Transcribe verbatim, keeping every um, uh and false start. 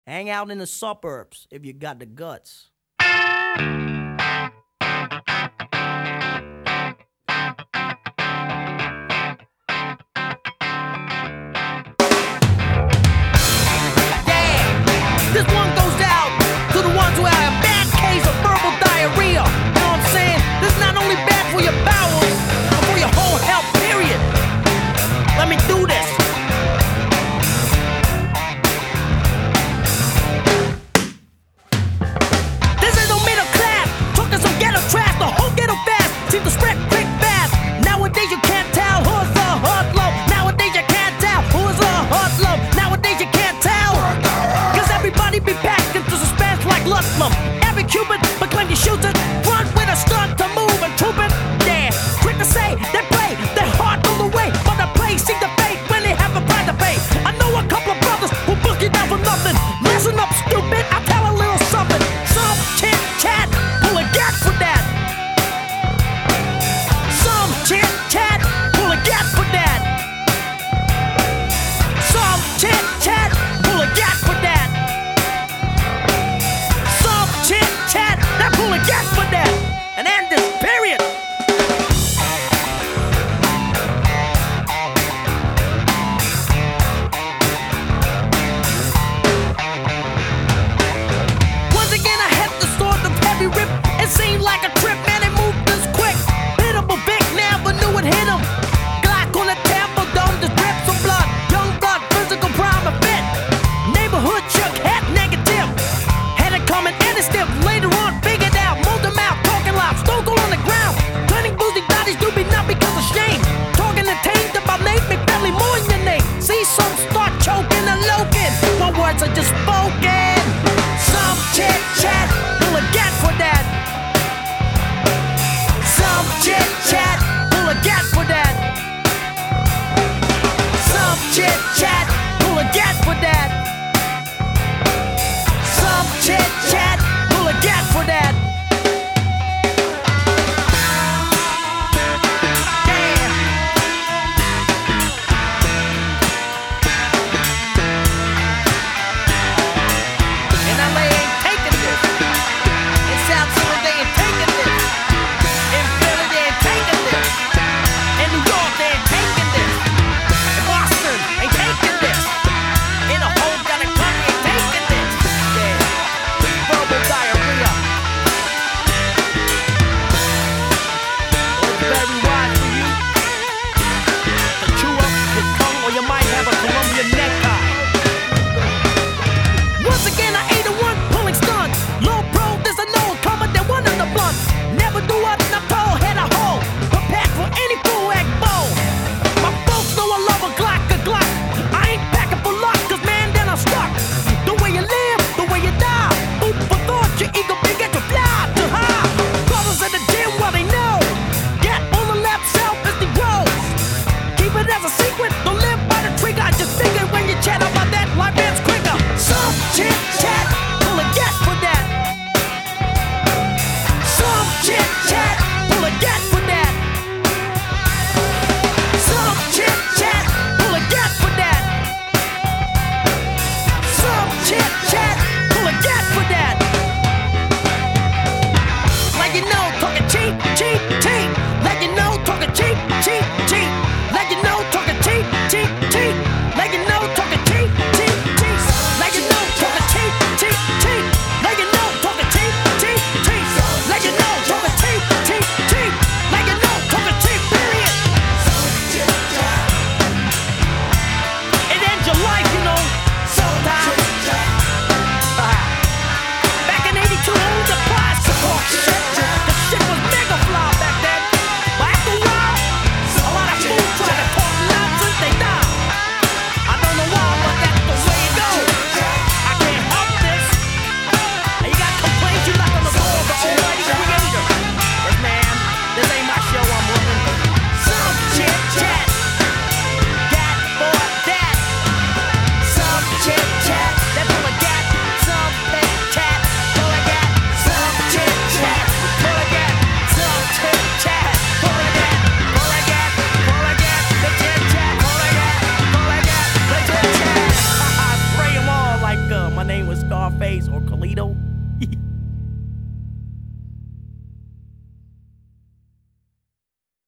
Hang out in the suburbs if you got the guts. This one goes out to the ones who have a bad case of verbal diarrhea. You know what I'm saying? This is not only bad for your bowels, but for your whole health, period. Let me do this. This ain't no middle class, talking some ghetto trash. The whole ghetto fast seems to spread quick fast. Nowadays you can't tell who's the hoodlum. Nowadays you can't tell who's the hoodlum. Nowadays you can't tell. Everybody be packed into suspense like Ludlum. Every Cupid proclaim you shoot it. Run with a stunt to move and troop it. Yeah, quick to say, they play their heart all the way. But the play see the fate when they have a price to pay. I know a couple of brothers who book you down for nothing. Listen up, stupid, I tell a little something. Some chit chat, pull a gap for that. Some chit chat, pull a gap for that. Some chit chat, pull a gap for that. Chit-chat, now pull a gas for that and end this, period. Once again I had to sort of heavy rip. It seemed like a trip, man, it moved this quick. Hittable Vic, never knew it hit him. Glock on the temple, dome, just drips some blood. Young blood, physical prime, a fit. Neighborhood shook, head negative. Had it coming and it's stiff. Later on, figured out, mold them out, talking loud, stone cold on the ground. Turning boozy bodies do be not because of shame. Talking and tamed about name, make family more in your name. See some start choking and loking. My words are just spoken. Some chit chat, pull a gat for that. Some chit chat, pull a gat for that. Some chit chat, pull a gat for that. Some chit chat, pull a gat for that. Damn. And L A ain't taking this. In South Philly they ain't taking this. In Philly they ain't taking this. name was Scarface or Carlito.